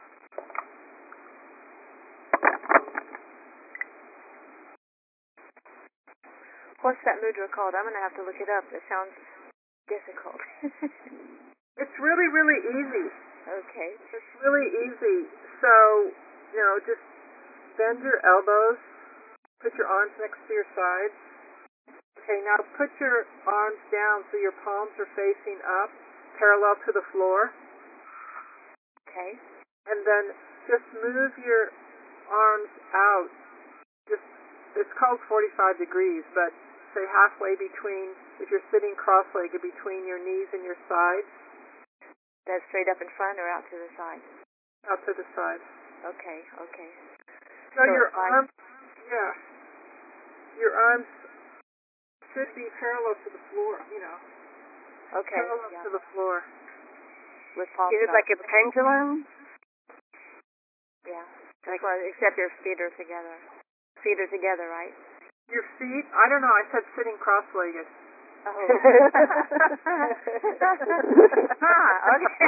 What's that mudra called? I'm going to have to look it up. It sounds difficult. It's really, really easy. Okay. It's really easy. So, you know, just bend your elbows, put your arms next to your sides. Okay, now put your arms down so your palms are facing up, parallel to the floor. Okay. And then just move your arms out. Just, it's called forty-five degrees, but say halfway between, if you're sitting cross-legged, between your knees and your sides. That's straight up in front or out to the side? Out to the side. Okay, okay. So, So your if I- arms, yeah, your arms should be parallel to the floor, you know. Okay, Parallel yeah. to the floor. With palms Is it up. like a pendulum? Yeah. Like, well, except your feet are together. Feet are together, right? Your feet, I don't know, I said sitting cross-legged. Oh. ah, okay.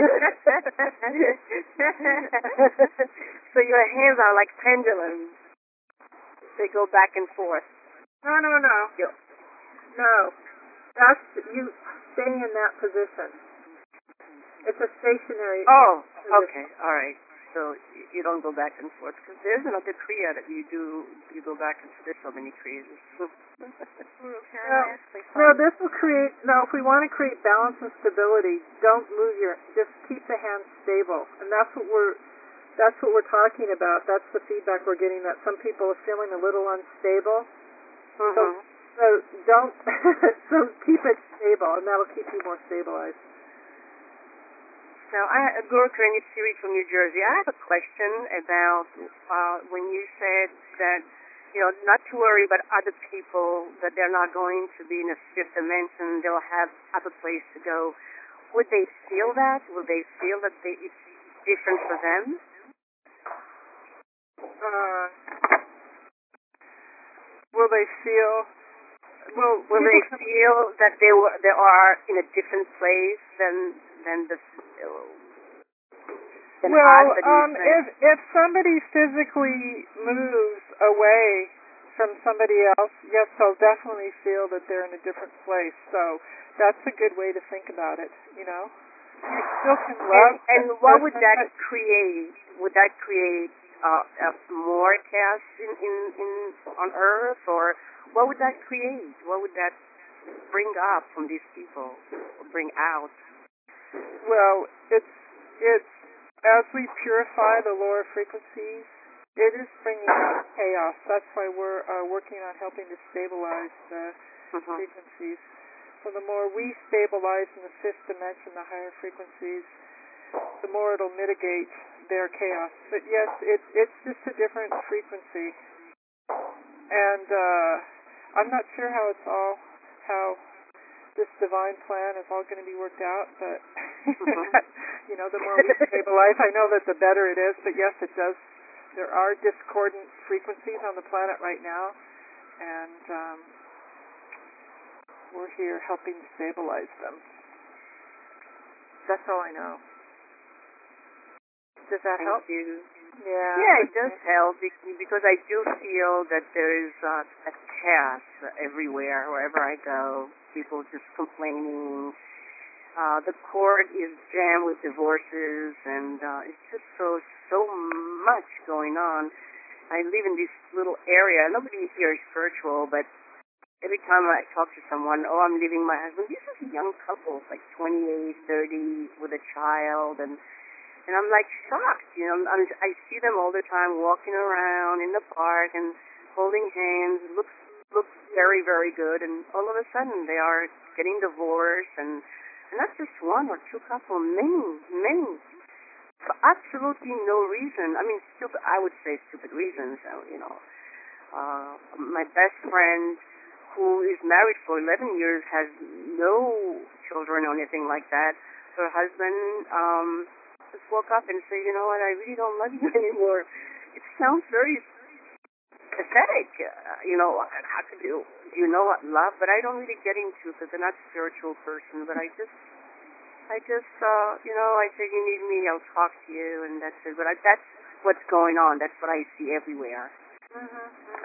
So your hands are like pendulums. They go back and forth. No, no, no. Yep. No. That's you staying in that position. It's a stationary. Oh, position. okay, all right. So you don't go back and forth because there's another kriya that you do. You go back and forth. There's so many kriyas. No, no, this will create. No, if we want to create balance and stability, don't move your. Just keep the hands stable, and that's what we're. That's what we're talking about. That's the feedback we're getting. That some people are feeling a little unstable. Mm-hmm. So, so don't. So keep it stable, and that'll keep you more stabilized. Now, I, Guru Karani Siri from New Jersey, I have a question about uh, when you said that, you know, not to worry about other people, that they're not going to be in a fifth dimension, they'll have other place to go. Would they feel that? Would they feel that they, it's different for them? Uh, will they feel? Will, will they feel that they were they are in a different place than than the than well, us, um, if if somebody physically moves away from somebody else, yes, they'll definitely feel that they're in a different place. So that's a good way to think about it. You know, you still can love. And, and what would that create? Would that create uh, uh, more chaos in, in in on Earth, or what would that create? What would that bring up from these people? Or bring out? Well, it's it's as we purify the lower frequencies, it is bringing out chaos. That's why we're uh, working on helping to stabilize the mm-hmm. frequencies. So the more we stabilize in the fifth dimension, the higher frequencies, the more it'll mitigate their chaos. But yes, it, it's just a different frequency, and uh, I'm not sure how it's all how. This divine plan is all going to be worked out, but mm-hmm. you know, the more we stabilize, I know that the better it is. But yes, it does. There are discordant frequencies on the planet right now, and um, we're here helping to stabilize them. That's all I know. Does that Thank help? you. Yeah. Yeah, it does help because I do feel that there is uh, a chaos everywhere, wherever I go. People just complaining. Uh, the court is jammed with divorces, and uh, it's just so so much going on. I live in this little area. Nobody here is spiritual, but every time I talk to someone, oh, I'm leaving my husband. This is a young couple, like twenty-eight, thirty, with a child, and and I'm like shocked. You know, I'm, I see them all the time walking around in the park and holding hands. It looks looks very, very good, and all of a sudden they are getting divorced, and, and not just one or two couple, many, many, for absolutely no reason. I mean, stupid. I would say stupid reasons. You know, uh, my best friend, who is married for eleven years, has no children or anything like that. Her husband um, just woke up and said, "You know what? I really don't love you anymore." It sounds very pathetic, uh, you know, how could you, you know what love, but I don't really get into because I'm not a spiritual person, but I just, I just, uh, you know, I say, you need me, I'll talk to you, and that's it, but I, that's what's going on, that's what I see everywhere. Mm-hmm.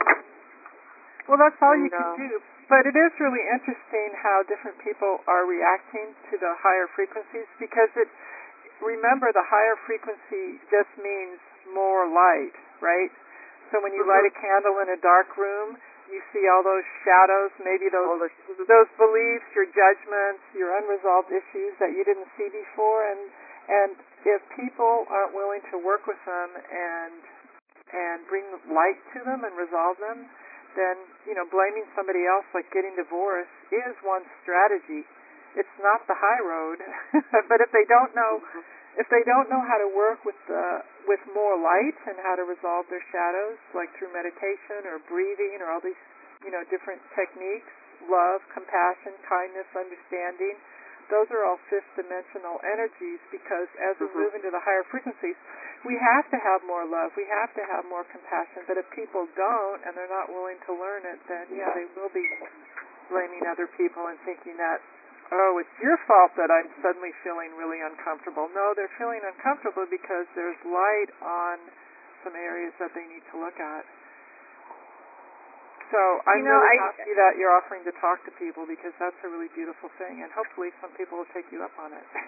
Well, that's all and, you can uh, do, but it is really interesting how different people are reacting to the higher frequencies, because it, remember, the higher frequency just means more light, right? So when you light a candle in a dark room, you see all those shadows, maybe those those beliefs, your judgments, your unresolved issues that you didn't see before, and and if people aren't willing to work with them and and bring light to them and resolve them, then you know blaming somebody else, like getting divorced, is one strategy. It's not the high road, but if they don't know. If they don't know how to work with uh, with more light and how to resolve their shadows, like through meditation or breathing or all these, you know, different techniques, love, compassion, kindness, understanding, those are all fifth dimensional energies, because as we move into the higher frequencies, we have to have more love, we have to have more compassion, but if people don't and they're not willing to learn it, then yeah, they will be blaming other people and thinking that, oh, it's your fault that I'm suddenly feeling really uncomfortable. No, they're feeling uncomfortable because there's light on some areas that they need to look at. So I'm You know, really I- happy that you're offering to talk to people because that's a really beautiful thing, and hopefully some people will take you up on it.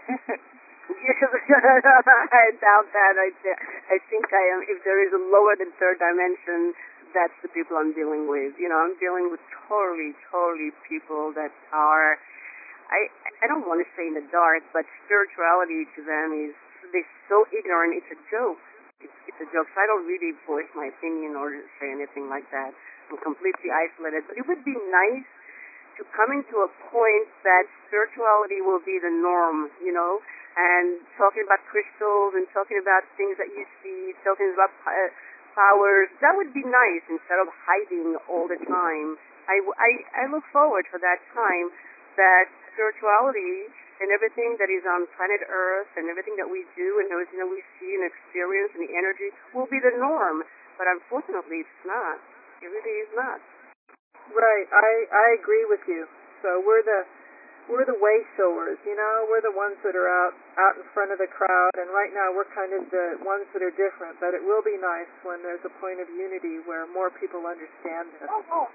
I doubt that. I, I think I am. If there is a lower than third dimension, that's the people I'm dealing with. You know, I'm dealing with totally, totally people that are. I I don't want to say in the dark, but spirituality to them is they're so ignorant. It's a joke. It's, it's a joke. So I don't really voice my opinion or say anything like that. I'm completely isolated. But it would be nice to coming to a point that spirituality will be the norm, you know, and talking about crystals and talking about things that you see, talking about uh, powers, that would be nice instead of hiding all the time. I, I, I look forward for that time that spirituality and everything that is on planet Earth and everything that we do and everything that we see and experience and the energy will be the norm. But unfortunately, it's not. It really is not. Right, I I agree with you. So we're the we're the way showers, you know. We're the ones that are out out in front of the crowd, and right now we're kind of the ones that are different. But it will be nice when there's a point of unity where more people understand this.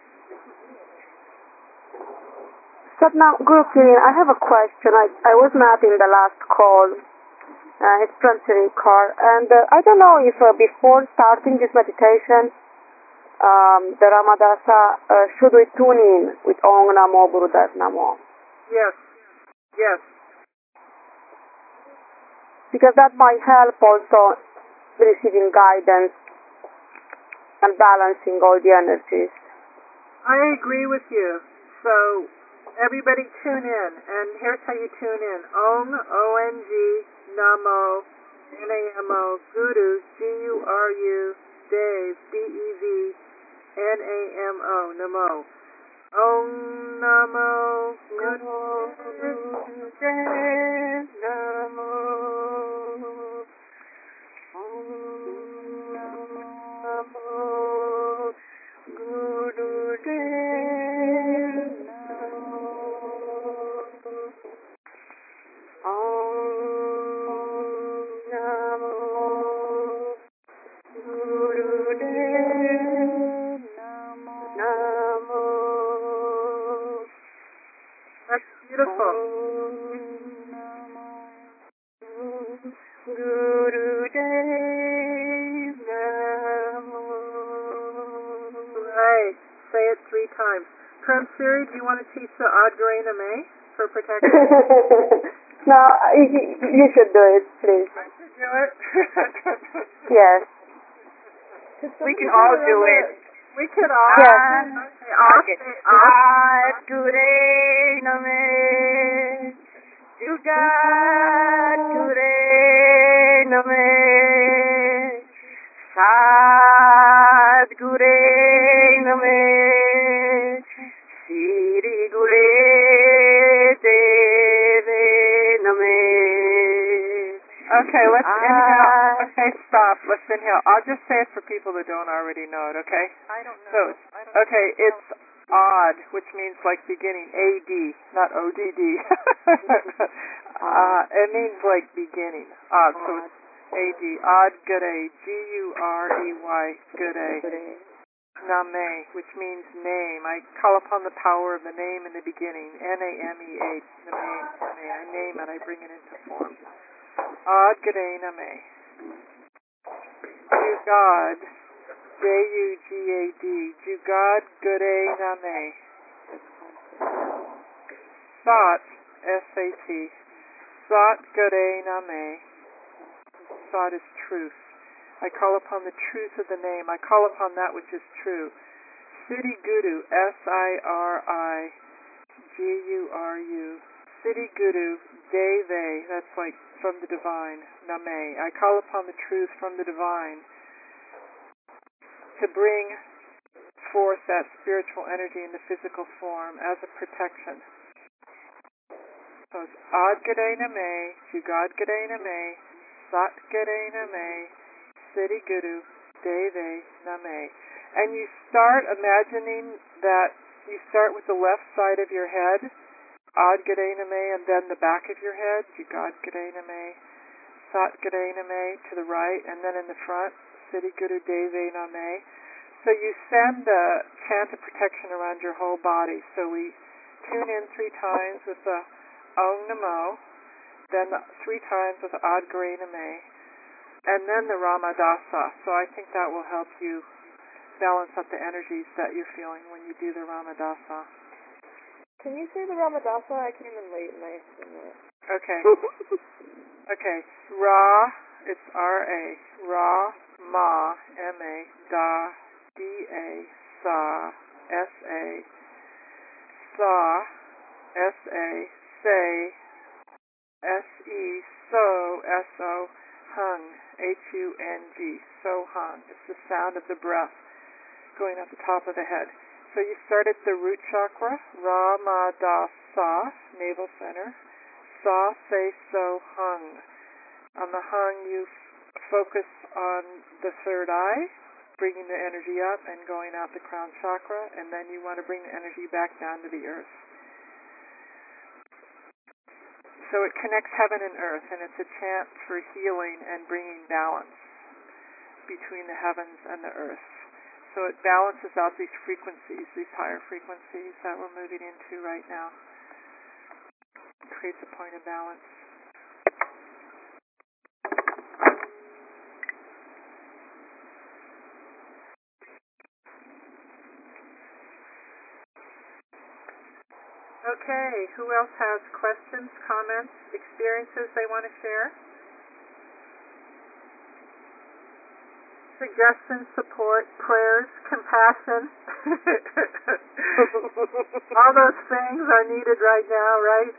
Satnam Gurukeen, I have a question. I I was not in the last call. Uh, it's from Sirikar, and uh, I don't know if uh, before starting this meditation. Um, the Ramadasa, uh, should we tune in with Om Namo Gurudev Namo? Yes, yes. Because that might help also receiving guidance and balancing all the energies. I agree with you. So everybody tune in, and here's how you tune in. Om, O N G, Namo, N A M O, Guru, G U R U, Dev, D E V, N A M O, Namo. Om Namo Gurudev Namo. Om Namo Gurudev Namo. Om Namo Gurudev Namo. That's beautiful. Gurudev Namo. Right. Say it three times. Prem Siri, do you want to teach the Adgarena May for protection? No, you, you should do it, please. I should do it. Yes. We can all do it. We can all. Yes. Okay, I'll Okay. say, I'll, Adgarena May. Jugat Gurena May. Sad Gurena May. Siri Gure Deve Name. Okay, let's inhale. Okay, stop. Let's inhale. I'll just say it for people that don't already know it, okay? I don't So, know. it's, I don't okay, know. it's odd, which means like beginning, A D, not O D D. uh, it means like beginning. Odd, so it's A D. Odd Gure, G U R E Y, Gure. Name, which means name. I call upon the power of the name in the beginning. N A M E H. Name, Name. I name it. I bring it into form. Ad Gade Name. Jugad. J U G A D. Jugad Gade Name. Sat. S A T. Sat Gade Name. Sat is truth. I call upon the truth of the name. I call upon that which is true. Siddhi Guru, S I R I G U R U. Siddhi Guru, Deve, that's like from the divine, Name. I call upon the truth from the divine to bring forth that spiritual energy in the physical form as a protection. So it's Ad Gade Name, Jugad Gade Name, Sat Gade Name, Siddhi Guru, Deve, Name. And you start imagining that you start with the left side of your head, Ad Gade Name, and then the back of your head, Jugad Gade Name, Sat Gade Name, to the right, and then in the front, Siddhi Guru, Deve, Name. So you send the chant of protection around your whole body. So we tune in three times with the Om Namo, then the three times with the Ad Gare Name, and then the Ramadasa. So I think that will help you balance up the energies that you're feeling when you do the Ramadasa. Can you say the Ramadasa? I came in late and I didn't know it. Okay. Okay. Ra, it's R A. Ra, Ma, M A, Da, D A, Sa, S A, Sa, S A, Say, S E, So, S O, Hung, H U N G, So Hung. It's the sound of the breath going at the top of the head. So you start at the root chakra, Ra, Ma, Da, Sa, navel center, Sa, Se, So, Hung. On the Hung, you f- focus on the third eye, bringing the energy up and going out the crown chakra, and then you want to bring the energy back down to the earth. So it connects heaven and earth, and it's a chant for healing and bringing balance between the heavens and the earth. So it balances out these frequencies, these higher frequencies that we're moving into right now. It creates a point of balance. Okay, who else has questions, comments, experiences they want to share? Suggestions, support, prayers, compassion. All those things are needed right now, right?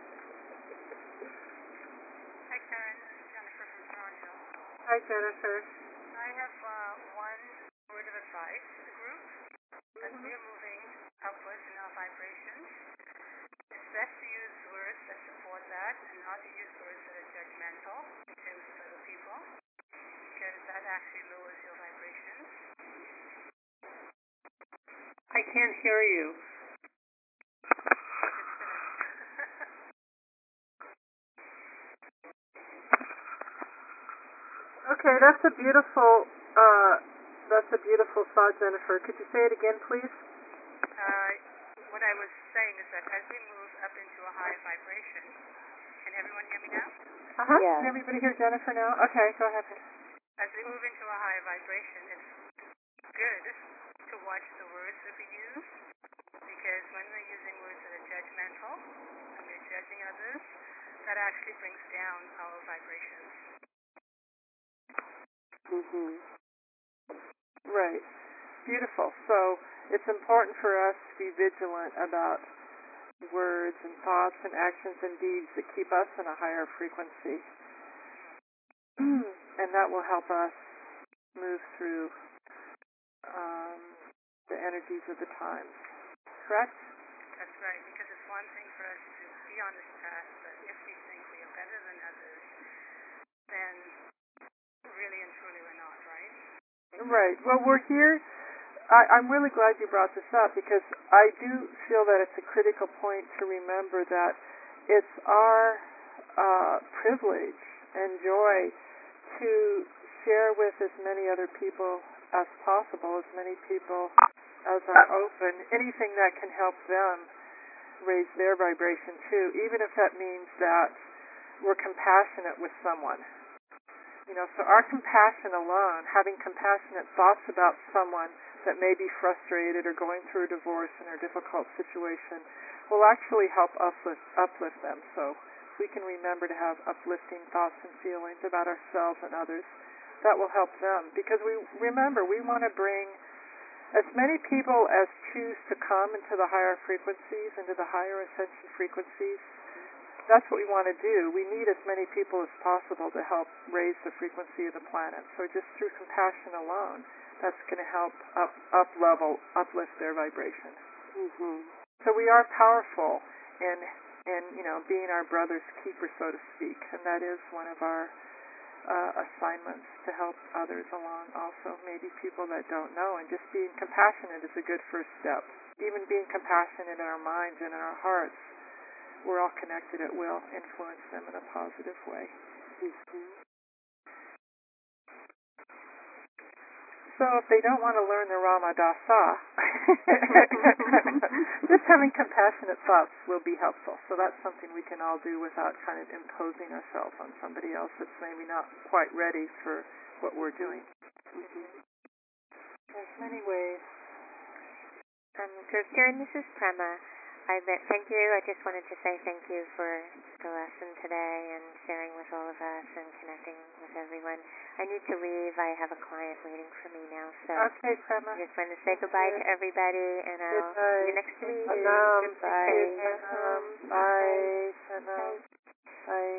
Hi, Karen. This is Jennifer from Toronto. Hi, Jennifer. I have uh, one word of advice to the group. As we are moving upwards in our vibrations, it's best to use words that support that and not to use words that are judgmental in terms of other people, because that actually lowers your vibrations. I can't hear you. Okay, that's a beautiful, uh, that's a beautiful thought, Jennifer. Could you say it again, please? Uh, what I was saying is that as we move up into a high vibration, can everyone hear me now? Uh-huh. Yes. Can everybody hear Jennifer now? Okay, go ahead. As we move into a higher vibration, it's good to watch the words that we use, because when we're using words that are judgmental and we're judging others, that actually brings down our vibrations. Mhm. Right. Beautiful. So it's important for us to be vigilant about words and thoughts and actions and deeds that keep us in a higher frequency. And that will help us move through um, the energies of the times. Correct? That's right, because it's one thing for us to be on this path, but if we think we are better than others, then really and truly we're not, right? Right. Well, we're here. I, I'm really glad you brought this up, because I do feel that it's a critical point to remember that it's our uh, privilege and joy to share with as many other people as possible, as many people as are open, anything that can help them raise their vibration too, even if that means that we're compassionate with someone. You know, so our compassion alone, having compassionate thoughts about someone that may be frustrated or going through a divorce in a difficult situation, will actually help uplift, uplift them. So we can remember to have uplifting thoughts and feelings about ourselves and others. That will help them, because we remember we want to bring as many people as choose to come into the higher frequencies, into the higher ascension frequencies. That's what we want to do. We need as many people as possible to help raise the frequency of the planet. So just through compassion alone, that's going to help up, up level, uplift their vibration. Mhm. So we are powerful in, in, you know, being our brother's keeper, so to speak, and that is one of our uh, assignments, to help others along also, maybe people that don't know, and just being compassionate is a good first step. Even being compassionate in our minds and in our hearts, we're all connected, it will influence them in a positive way. Mhm. So So if they don't want to learn the Ramadasa, just having compassionate thoughts will be helpful. So that's something we can all do without kind of imposing ourselves on somebody else that's maybe not quite ready for what we're doing. Mm-hmm. There's many ways. Um, Group Karen, this is Prema. I bet, thank you. I just wanted to say thank you for the lesson today and sharing with all of us and connecting with everyone. I need to leave. I have a client waiting for me now. So okay, Prema. I just want to say goodbye to everybody, and I'll see you next week. Sanam. Bye. Sanam. Bye. Sanam. Bye.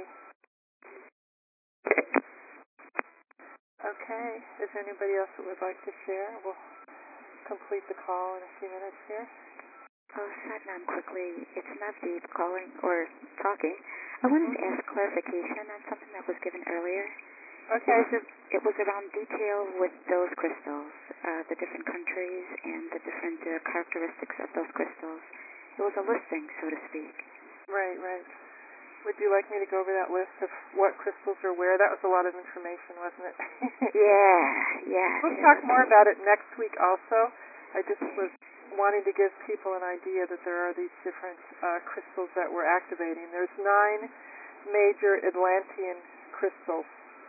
Okay. Is there anybody else that would like to share? We'll complete the call in a few minutes here. Oh, Satnam, quickly. It's Navdeep calling or talking. I wanted to ask clarification on something that was given earlier. Okay. It was, a, it was around detail with those crystals, uh, the different countries and the different uh, characteristics of those crystals. It was a listing, so to speak. Right, right. Would you like me to go over that list of what crystals are where? That was a lot of information, wasn't it? yeah, yeah. We'll talk more about it next week also. I just was wanting to give people an idea that there are these different uh, crystals that we're activating. There's nine major Atlantean crystals.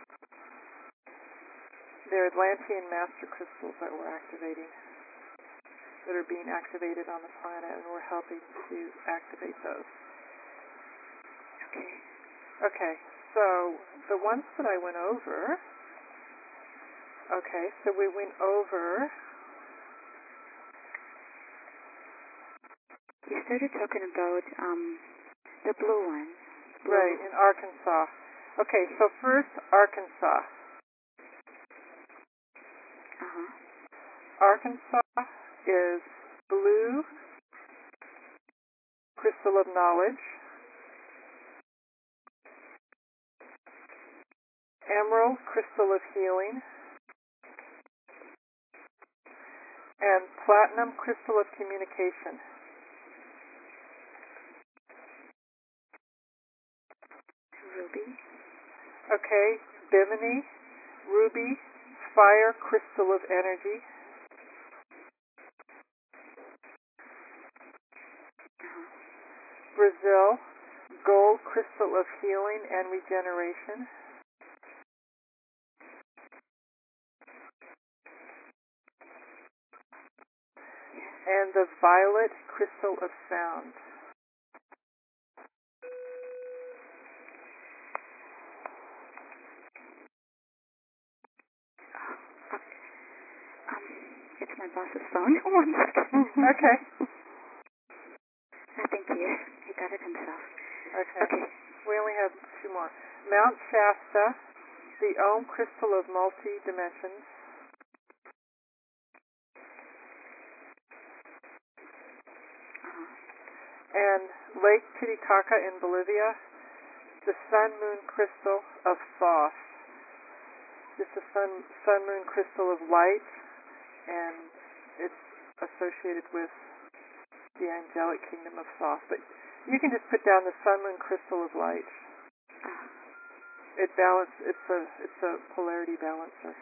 They're Atlantean master crystals that we're activating, that are being activated on the planet, and we're helping to activate those. Okay. Okay, so the ones that I went over, okay, so we went over... You started talking about um, the blue one. Blue. Right, in Arkansas. Okay, so first, Arkansas. Uh-huh. Arkansas is blue, crystal of knowledge, emerald, crystal of healing, and platinum, crystal of communication. Ruby. Okay, Bimini, ruby, fire, crystal of energy. Uh-huh. Brazil, gold, crystal of healing and regeneration. And the violet, crystal of sound. Um, it's my boss's phone. One second. Okay. I think he, he got it himself. Okay. Okay. We only have two more. Mount Shasta, the Om crystal of multi-dimensions. Uh-huh. And Lake Titicaca in Bolivia, the sun-moon crystal of Thoth. It's a sun, sun-moon crystal of light, and it's associated with the angelic kingdom of Thoth. But you can just put down the sun-moon crystal of light. It balance. It's a it's a polarity balancer.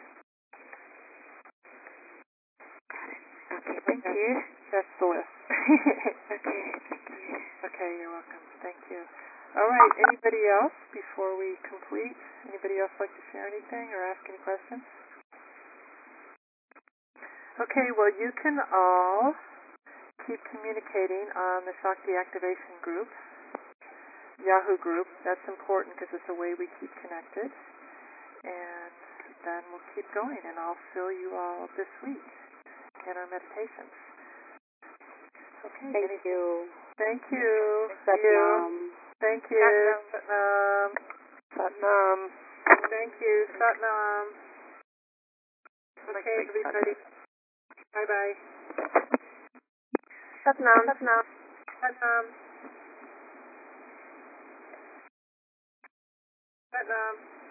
Got it. Okay, thank okay. you. That's the list. Okay, thank you. Okay, you're welcome. Thank you. All right, anybody else before we complete? Anybody else like to share anything or ask any questions? Okay, well, you can all keep communicating on the Shakti Activation Group, Yahoo group. That's important because it's a way we keep connected. And then we'll keep going, and I'll fill you all this week in our meditations. Okay. Thank any, you. Thank you. Satnam. Thank you. Satnam. Satnam. Thank you. Satnam. Okay, everybody. Bye-bye. Satnam. Satnam. Satnam. Satnam.